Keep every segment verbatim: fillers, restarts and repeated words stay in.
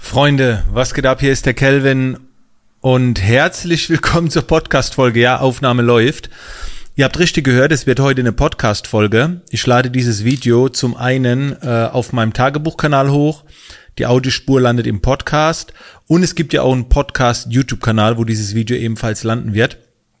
Freunde, was geht ab? Hier ist der Kelvin und herzlich willkommen zur Podcast-Folge. Ja, Aufnahme läuft. Ihr habt richtig gehört, es wird heute eine Podcast-Folge. Ich lade dieses Video zum einen äh, auf meinem Tagebuchkanal hoch. Die Audiospur landet im Podcast. Und es gibt ja auch einen Podcast-YouTube-Kanal, wo dieses Video ebenfalls landen wird.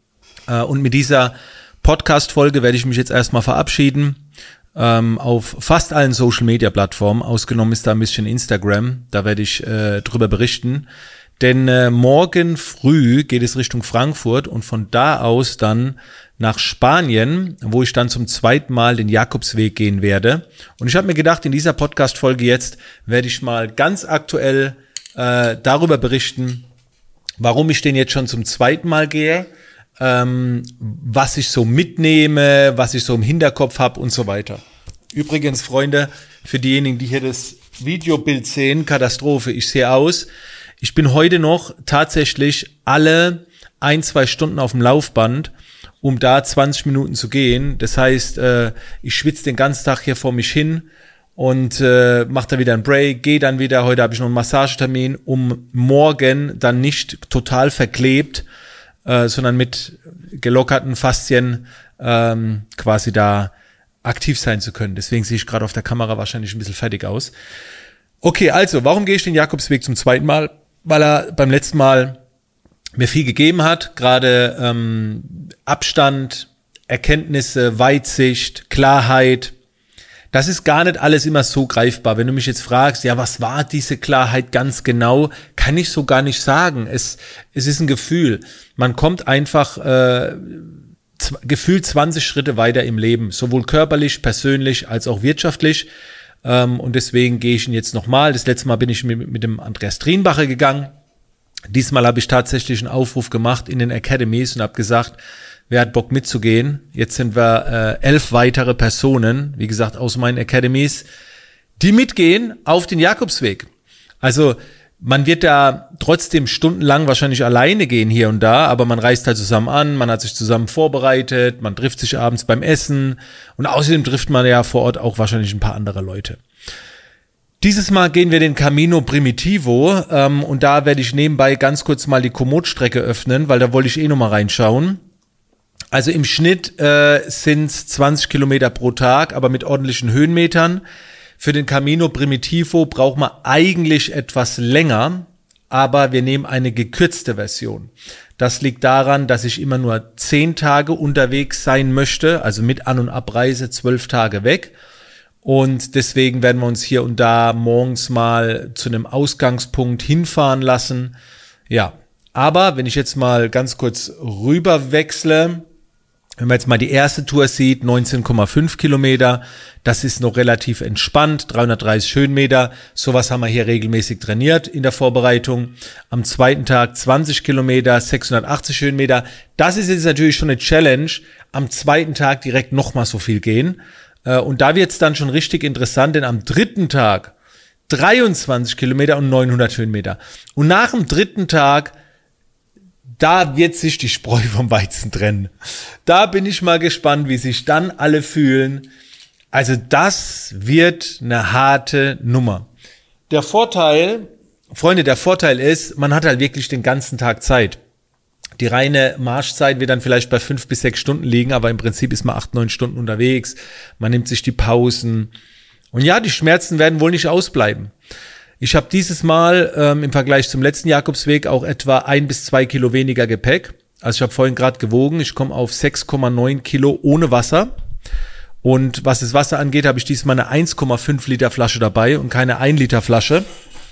Äh, und mit dieser Podcast-Folge werde ich mich jetzt erstmal verabschieden. Ähm, auf fast allen Social-Media-Plattformen, ausgenommen ist da ein bisschen Instagram, da werde ich äh, drüber berichten, denn äh, morgen früh geht es Richtung Frankfurt und von da aus dann nach Spanien, wo ich dann zum zweiten Mal den Jakobsweg gehen werde. Und ich habe mir gedacht, in dieser Podcast-Folge jetzt werde ich mal ganz aktuell äh, darüber berichten, warum ich den jetzt schon zum zweiten Mal gehe, Ähm, was ich so mitnehme, was ich so im Hinterkopf habe und so weiter. Übrigens, Freunde, für diejenigen, die hier das Videobild sehen, Katastrophe, ich sehe aus. Ich bin heute noch tatsächlich alle ein, zwei Stunden auf dem Laufband, um da zwanzig Minuten zu gehen. Das heißt, äh, ich schwitze den ganzen Tag hier vor mich hin und äh, mache da wieder einen Break, gehe dann wieder, heute habe ich noch einen Massagetermin, um morgen dann nicht total verklebt, Äh, sondern mit gelockerten Faszien ähm, quasi da aktiv sein zu können. Deswegen sehe ich gerade auf der Kamera wahrscheinlich ein bisschen fertig aus. Okay, also, warum gehe ich den Jakobsweg zum zweiten Mal? Weil er beim letzten Mal mir viel gegeben hat, gerade ähm, Abstand, Erkenntnisse, Weitsicht, Klarheit. Das ist gar nicht alles immer so greifbar. Wenn du mich jetzt fragst, ja, was war diese Klarheit ganz genau, kann ich so gar nicht sagen. Es, es ist ein Gefühl. Man kommt einfach äh, z- gefühlt zwanzig Schritte weiter im Leben, sowohl körperlich, persönlich als auch wirtschaftlich. Ähm, und deswegen gehe ich ihn jetzt nochmal. Das letzte Mal bin ich mit, mit dem Andreas Trienbacher gegangen. Diesmal habe ich tatsächlich einen Aufruf gemacht in den Academies und habe gesagt, wer hat Bock mitzugehen? Jetzt sind wir äh, elf weitere Personen, wie gesagt, aus meinen Academies, die mitgehen auf den Jakobsweg. Also man wird da trotzdem stundenlang wahrscheinlich alleine gehen hier und da, aber man reist halt zusammen an, man hat sich zusammen vorbereitet, man trifft sich abends beim Essen und außerdem trifft man ja vor Ort auch wahrscheinlich ein paar andere Leute. Dieses Mal gehen wir den Camino Primitivo ähm, und da werde ich nebenbei ganz kurz mal die Komoot-Strecke öffnen, weil da wollte ich eh noch mal reinschauen. Also im Schnitt äh, sind es zwanzig Kilometer pro Tag, aber mit ordentlichen Höhenmetern. Für den Camino Primitivo braucht man eigentlich etwas länger, aber wir nehmen eine gekürzte Version. Das liegt daran, dass ich immer nur zehn Tage unterwegs sein möchte, also mit An- und Abreise zwölf Tage weg. Und deswegen werden wir uns hier und da morgens mal zu einem Ausgangspunkt hinfahren lassen. Ja, aber wenn ich jetzt mal ganz kurz rüber wechsle, wenn man jetzt mal die erste Tour sieht, neunzehn Komma fünf Kilometer, das ist noch relativ entspannt, dreihundertdreißig Höhenmeter, sowas haben wir hier regelmäßig trainiert in der Vorbereitung. Am zweiten Tag zwanzig Kilometer, sechshundertachtzig Höhenmeter, das ist jetzt natürlich schon eine Challenge, am zweiten Tag direkt nochmal so viel gehen. Und da wird's dann schon richtig interessant, denn am dritten Tag dreiundzwanzig Kilometer und neunhundert Höhenmeter. Und nach dem dritten Tag da wird sich die Spreu vom Weizen trennen. Da bin ich mal gespannt, wie sich dann alle fühlen. Also das wird eine harte Nummer. Der Vorteil, Freunde, der Vorteil ist, man hat halt wirklich den ganzen Tag Zeit. Die reine Marschzeit wird dann vielleicht bei fünf bis sechs Stunden liegen, aber im Prinzip ist man acht, neun Stunden unterwegs. Man nimmt sich die Pausen. Und ja, die Schmerzen werden wohl nicht ausbleiben. Ich habe dieses Mal ähm, im Vergleich zum letzten Jakobsweg auch etwa ein bis zwei Kilo weniger Gepäck. Also ich habe vorhin gerade gewogen, ich komme auf sechs Komma neun Kilo ohne Wasser. Und was das Wasser angeht, habe ich diesmal eine eins Komma fünf Liter Flasche dabei und keine ein Liter Flasche.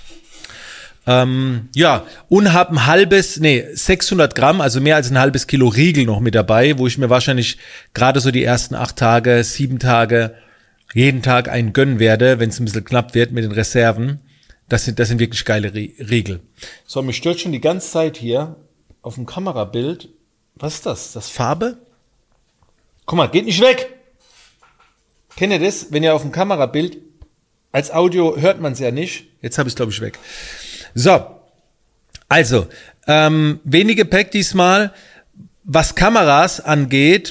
Ähm, ja, und habe ein halbes, nee, sechshundert Gramm, also mehr als ein halbes Kilo Riegel noch mit dabei, wo ich mir wahrscheinlich gerade so die ersten acht Tage, sieben Tage jeden Tag einen gönnen werde, wenn es ein bisschen knapp wird mit den Reserven. Das sind, das sind wirklich geile Riegel. So, mich stört schon die ganze Zeit hier auf dem Kamerabild. Was ist das? Ist das Farbe? Guck mal, geht nicht weg! Kennt ihr das? Wenn ihr auf dem Kamerabild, als Audio hört man es ja nicht. Jetzt habe ich es, glaube ich, weg. So, also, ähm, wenig Gepäck diesmal. Was Kameras angeht,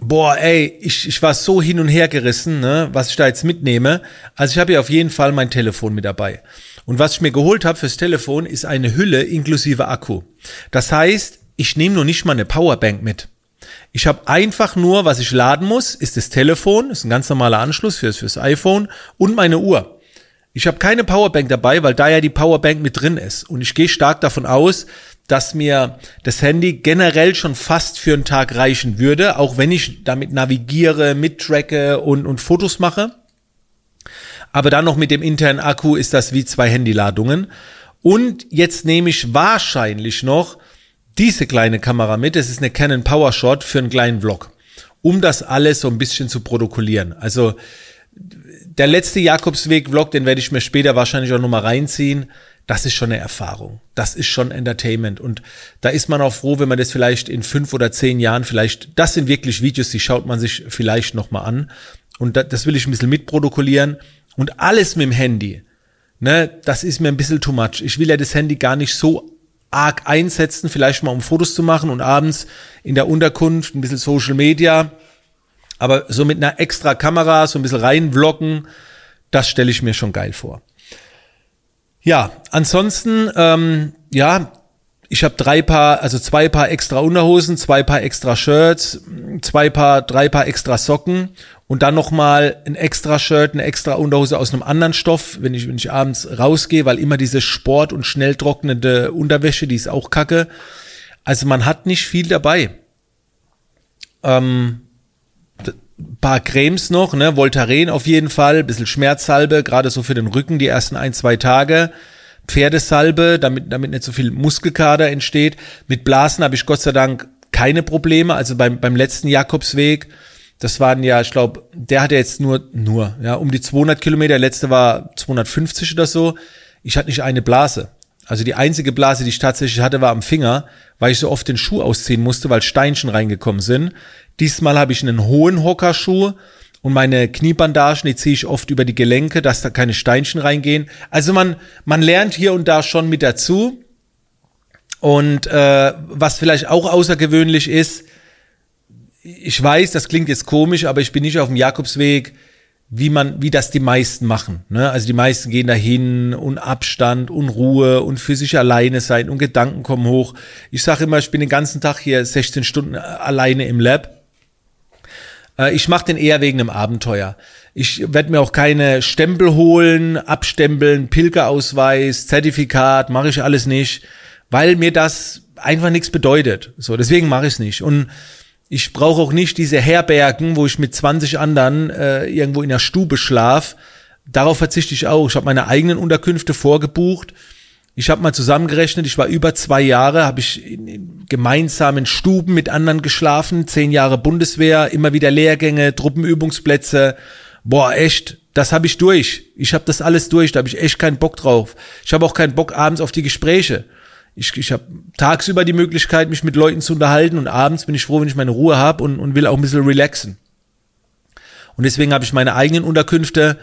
Boah, ey, ich, ich war so hin und her gerissen, ne, was ich da jetzt mitnehme. Also ich habe ja auf jeden Fall mein Telefon mit dabei. Und was ich mir geholt habe fürs Telefon, ist eine Hülle inklusive Akku. Das heißt, ich nehme nur nicht mal eine Powerbank mit. Ich habe einfach nur, was ich laden muss, ist das Telefon, ist ein ganz normaler Anschluss fürs, fürs iPhone und meine Uhr. Ich habe keine Powerbank dabei, weil da ja die Powerbank mit drin ist. Und ich gehe stark davon aus, dass mir das Handy generell schon fast für einen Tag reichen würde, auch wenn ich damit navigiere, mittracke und, und Fotos mache. Aber dann noch mit dem internen Akku ist das wie zwei Handyladungen. Und jetzt nehme ich wahrscheinlich noch diese kleine Kamera mit. Das ist eine Canon PowerShot für einen kleinen Vlog, um das alles so ein bisschen zu protokollieren. Also der letzte Jakobsweg-Vlog, den werde ich mir später wahrscheinlich auch nochmal reinziehen. Das ist schon eine Erfahrung. Das ist schon Entertainment. Und da ist man auch froh, wenn man das vielleicht in fünf oder zehn Jahren vielleicht, das sind wirklich Videos, die schaut man sich vielleicht nochmal an. Und das will ich ein bisschen mitprotokollieren. Und alles mit dem Handy, ne, das ist mir ein bisschen too much. Ich will ja das Handy gar nicht so arg einsetzen, vielleicht mal um Fotos zu machen und abends in der Unterkunft ein bisschen Social Media. Aber so mit einer extra Kamera, so ein bisschen reinvloggen, das stelle ich mir schon geil vor. Ja, ansonsten, ähm, ja, ich habe drei Paar, also zwei Paar extra Unterhosen, zwei Paar extra Shirts, zwei Paar, drei Paar extra Socken und dann nochmal ein extra Shirt, eine extra Unterhose aus einem anderen Stoff, wenn ich, wenn ich abends rausgehe, weil immer diese Sport- und schnell trocknende Unterwäsche, die ist auch kacke. Also man hat nicht viel dabei. Ähm, paar Cremes noch, ne, Voltaren auf jeden Fall, bisschen Schmerzsalbe, gerade so für den Rücken die ersten ein, zwei Tage, Pferdesalbe, damit damit nicht so viel Muskelkater entsteht. Mit Blasen habe ich Gott sei Dank keine Probleme, also beim beim letzten Jakobsweg, das waren ja, ich glaube, der hatte jetzt nur, nur, ja, um die zweihundert Kilometer, der letzte war zweihundertfünfzig oder so, ich hatte nicht eine Blase. Also die einzige Blase, die ich tatsächlich hatte, war am Finger, weil ich so oft den Schuh ausziehen musste, weil Steinchen reingekommen sind. Diesmal habe ich einen hohen Hockerschuh und meine Kniebandagen, die ziehe ich oft über die Gelenke, dass da keine Steinchen reingehen. Also man man lernt hier und da schon mit dazu. Und äh, was vielleicht auch außergewöhnlich ist, ich weiß, das klingt jetzt komisch, aber ich bin nicht auf dem Jakobsweg, wie man, wie das die meisten machen, ne? Also die meisten gehen dahin und Abstand und Ruhe und für sich alleine sein und Gedanken kommen hoch. Ich sage immer, ich bin den ganzen Tag hier sechzehn Stunden alleine im Lab. Äh, ich mache den eher wegen einem Abenteuer. Ich werde mir auch keine Stempel holen, abstempeln, Pilgerausweis, Zertifikat, mache ich alles nicht, weil mir das einfach nichts bedeutet. So, deswegen mache ich es nicht. Und ich brauche auch nicht diese Herbergen, wo ich mit zwanzig anderen äh, irgendwo in der Stube schlaf. Darauf verzichte ich auch. Ich habe meine eigenen Unterkünfte vorgebucht. Ich habe mal zusammengerechnet, ich war über zwei Jahre, habe ich in, in gemeinsamen Stuben mit anderen geschlafen, zehn Jahre Bundeswehr, immer wieder Lehrgänge, Truppenübungsplätze. Boah, echt, das habe ich durch. Ich habe das alles durch, da habe ich echt keinen Bock drauf. Ich habe auch keinen Bock abends auf die Gespräche. Ich, ich habe tagsüber die Möglichkeit, mich mit Leuten zu unterhalten und abends bin ich froh, wenn ich meine Ruhe habe und, und will auch ein bisschen relaxen. Und deswegen habe ich meine eigenen Unterkünfte.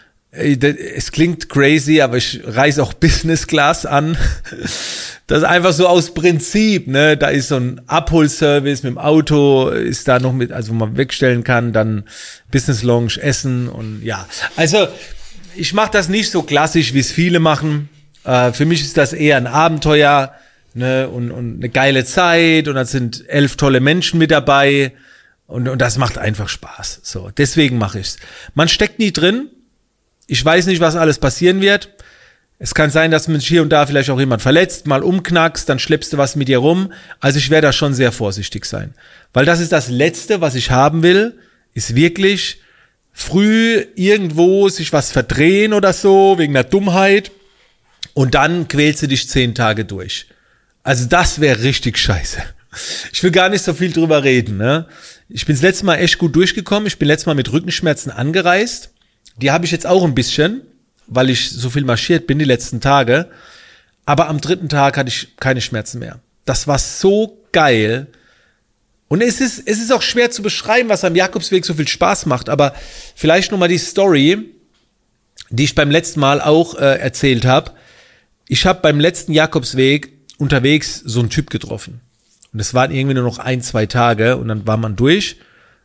Es klingt crazy, aber ich reise auch Business Class an. Das ist einfach so aus Prinzip, ne? Da ist so ein Abholservice mit dem Auto, ist da noch mit, also wo man wegstellen kann, dann Business Lounge, Essen und ja. Also ich mache das nicht so klassisch, wie es viele machen. Uh, für mich ist das eher ein Abenteuer, ne, und, und eine geile Zeit und da sind elf tolle Menschen mit dabei und, und das macht einfach Spaß. So, deswegen mache ich's. Man steckt nie drin. Ich weiß nicht, was alles passieren wird. Es kann sein, dass man hier und da vielleicht auch jemand verletzt, mal umknackst, dann schleppst du was mit dir rum. Also ich werde da schon sehr vorsichtig sein, weil das ist das Letzte, was ich haben will, ist wirklich früh irgendwo sich was verdrehen oder so wegen der Dummheit. Und dann quälst du dich zehn Tage durch. Also das wäre richtig scheiße. Ich will gar nicht so viel drüber reden, ne? Ich bin das letzte Mal echt gut durchgekommen. Ich bin letztes Mal mit Rückenschmerzen angereist. Die habe ich jetzt auch ein bisschen, weil ich so viel marschiert bin die letzten Tage. Aber am dritten Tag hatte ich keine Schmerzen mehr. Das war so geil. Und es ist, es ist auch schwer zu beschreiben, was am Jakobsweg so viel Spaß macht. Aber vielleicht nochmal die Story, die ich beim letzten Mal auch äh, erzählt habe. Ich habe beim letzten Jakobsweg unterwegs so einen Typ getroffen. Und es waren irgendwie nur noch ein, zwei Tage und dann war man durch.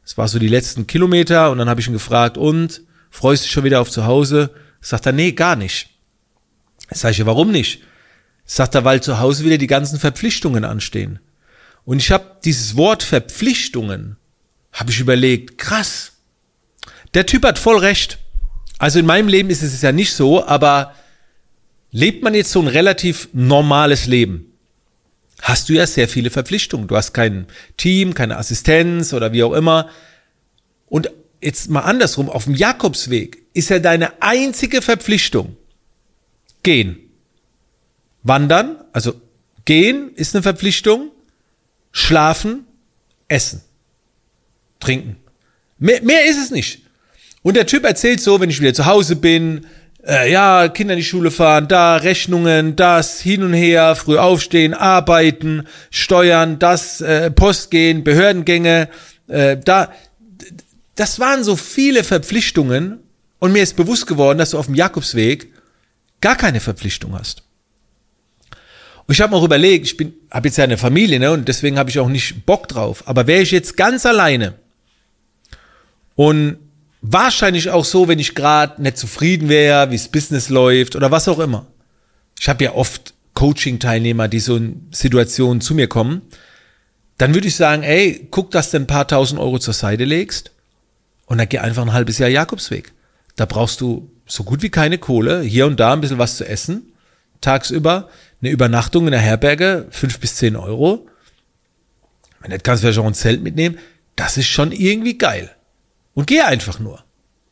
Es war so die letzten Kilometer und dann habe ich ihn gefragt, und, freust du dich schon wieder auf zu Hause? Sagt er, nee, gar nicht. Sag ich, warum nicht? Sagt er, weil zu Hause wieder die ganzen Verpflichtungen anstehen. Und ich habe dieses Wort Verpflichtungen, habe ich überlegt, krass. Der Typ hat voll recht. Also in meinem Leben ist es ja nicht so, aber lebt man jetzt so ein relativ normales Leben, hast du ja sehr viele Verpflichtungen. Du hast kein Team, keine Assistenz oder wie auch immer. Und jetzt mal andersrum, auf dem Jakobsweg ist ja deine einzige Verpflichtung gehen. Wandern, also gehen ist eine Verpflichtung, schlafen, essen, trinken. Mehr, mehr ist es nicht. Und der Typ erzählt so, wenn ich wieder zu Hause bin, äh, ja, Kinder in die Schule fahren, da Rechnungen, das, hin und her, früh aufstehen, arbeiten, Steuern, das, äh, Post gehen, Behördengänge, äh, da, das waren so viele Verpflichtungen und mir ist bewusst geworden, dass du auf dem Jakobsweg gar keine Verpflichtung hast. Und ich habe mir auch überlegt, ich bin, habe jetzt ja eine Familie, ne, und deswegen habe ich auch nicht Bock drauf, aber wäre ich jetzt ganz alleine und wahrscheinlich auch so, wenn ich gerade nicht zufrieden wäre, wie das Business läuft oder was auch immer. Ich habe ja oft Coaching-Teilnehmer, die so in Situationen zu mir kommen. Dann würde ich sagen, ey, guck, dass du ein paar tausend Euro zur Seite legst und dann geh einfach ein halbes Jahr Jakobsweg. Da brauchst du so gut wie keine Kohle, hier und da ein bisschen was zu essen, tagsüber, eine Übernachtung in der Herberge, fünf bis zehn Euro. Wenn nicht, kannst du vielleicht auch ein Zelt mitnehmen. Das ist schon irgendwie geil. Und geh einfach nur.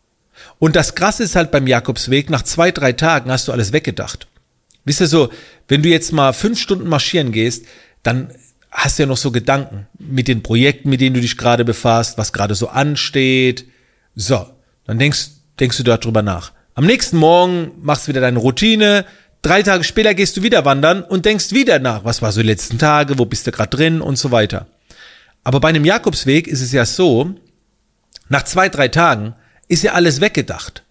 Und das Krasse ist halt beim Jakobsweg, nach zwei, drei Tagen hast du alles weggedacht. Wisst ihr so, wenn du jetzt mal fünf Stunden marschieren gehst, dann hast du ja noch so Gedanken mit den Projekten, mit denen du dich gerade befasst, was gerade so ansteht. So, dann denkst, denkst du darüber nach. Am nächsten Morgen machst du wieder deine Routine, drei Tage später gehst du wieder wandern und denkst wieder nach, was war so die letzten Tage, wo bist du gerade drin und so weiter. Aber bei einem Jakobsweg ist es ja so, nach zwei, drei Tagen ist ja alles weggedacht.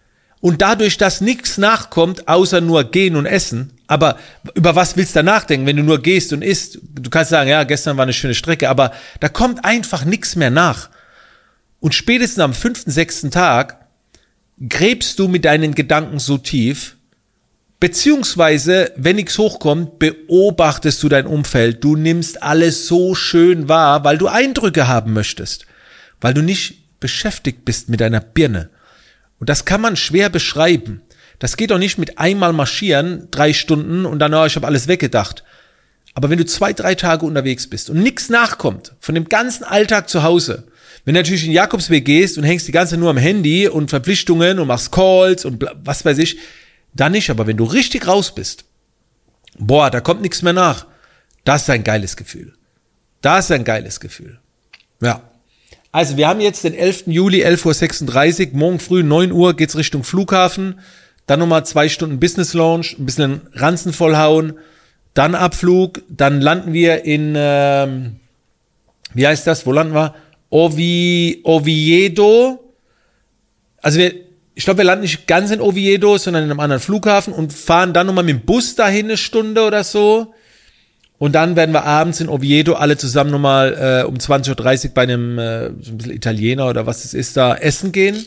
Und dadurch, dass nichts nachkommt, außer nur gehen und essen, aber über was willst du da nachdenken, wenn du nur gehst und isst? Du kannst sagen, ja, gestern war eine schöne Strecke, aber da kommt einfach nichts mehr nach. Und spätestens am fünften, sechsten Tag gräbst du mit deinen Gedanken so tief, beziehungsweise, wenn nichts hochkommt, beobachtest du dein Umfeld. Du nimmst alles so schön wahr, weil du Eindrücke haben möchtest, weil du nicht beschäftigt bist mit deiner Birne. Und das kann man schwer beschreiben. Das geht doch nicht mit einmal marschieren, drei Stunden und dann, oh, ich habe alles weggedacht. Aber wenn du zwei, drei Tage unterwegs bist und nichts nachkommt von dem ganzen Alltag zu Hause, wenn du natürlich in den Jakobsweg gehst und hängst die ganze Zeit nur am Handy und Verpflichtungen und machst Calls und was weiß ich, dann nicht. Aber wenn du richtig raus bist, boah, da kommt nichts mehr nach. Das ist ein geiles Gefühl. Das ist ein geiles Gefühl. Ja. Also wir haben jetzt den elften Juli, elf Uhr sechsunddreißig, morgen früh neun Uhr geht's Richtung Flughafen, dann nochmal zwei Stunden Business Lounge, ein bisschen Ranzen vollhauen, dann Abflug, dann landen wir in, ähm, wie heißt das, wo landen wir? Ovi, Oviedo, also wir, ich glaube, wir landen nicht ganz in Oviedo, sondern in einem anderen Flughafen und fahren dann nochmal mit dem Bus dahin eine Stunde oder so. Und dann werden wir abends in Oviedo alle zusammen nochmal äh, um zwanzig Uhr dreißig bei einem äh, so ein bisschen Italiener oder was es ist da essen gehen.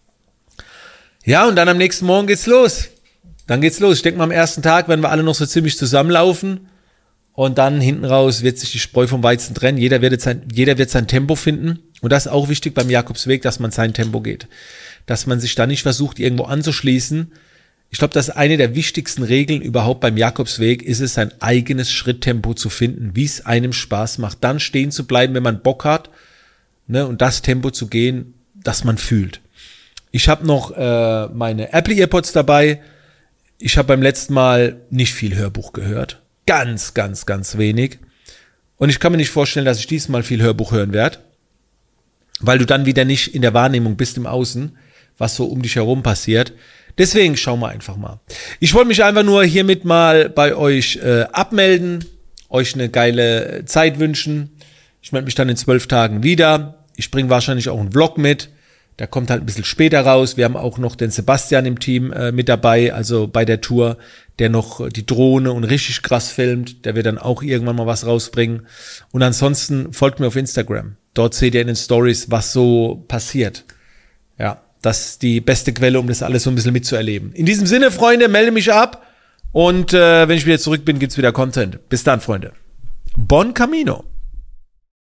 Ja, und dann am nächsten Morgen geht's los. Dann geht's los. Ich denke mal, am ersten Tag werden wir alle noch so ziemlich zusammenlaufen. Und dann hinten raus wird sich die Spreu vom Weizen trennen. Jeder wird sein, jeder wird sein Tempo finden. Und das ist auch wichtig beim Jakobsweg, dass man sein Tempo geht. Dass man sich da nicht versucht, irgendwo anzuschließen. Ich glaube, das ist eine der wichtigsten Regeln überhaupt beim Jakobsweg, ist es, sein eigenes Schritttempo zu finden, wie es einem Spaß macht. Dann stehen zu bleiben, wenn man Bock hat, ne, und das Tempo zu gehen, das man fühlt. Ich habe noch äh, meine Apple Earpods dabei. Ich habe beim letzten Mal nicht viel Hörbuch gehört. Ganz, ganz, ganz wenig. Und ich kann mir nicht vorstellen, dass ich diesmal viel Hörbuch hören werde, weil du dann wieder nicht in der Wahrnehmung bist im Außen, was so um dich herum passiert. Deswegen schauen wir einfach mal. Ich wollte mich einfach nur hiermit mal bei euch äh, abmelden, euch eine geile Zeit wünschen. Ich melde mich dann in zwölf Tagen wieder. Ich bringe wahrscheinlich auch einen Vlog mit. Der kommt halt ein bisschen später raus. Wir haben auch noch den Sebastian im Team äh, mit dabei, also bei der Tour. der noch die Drohne und richtig krass filmt. Der wird dann auch irgendwann mal was rausbringen. Und ansonsten folgt mir auf Instagram. Dort seht ihr in den Stories, was so passiert. Ja, das ist die beste Quelle, um das alles so ein bisschen mitzuerleben. In diesem Sinne, Freunde, melde mich ab. Und äh, wenn ich wieder zurück bin, gibt's wieder Content. Bis dann, Freunde. Bon Camino.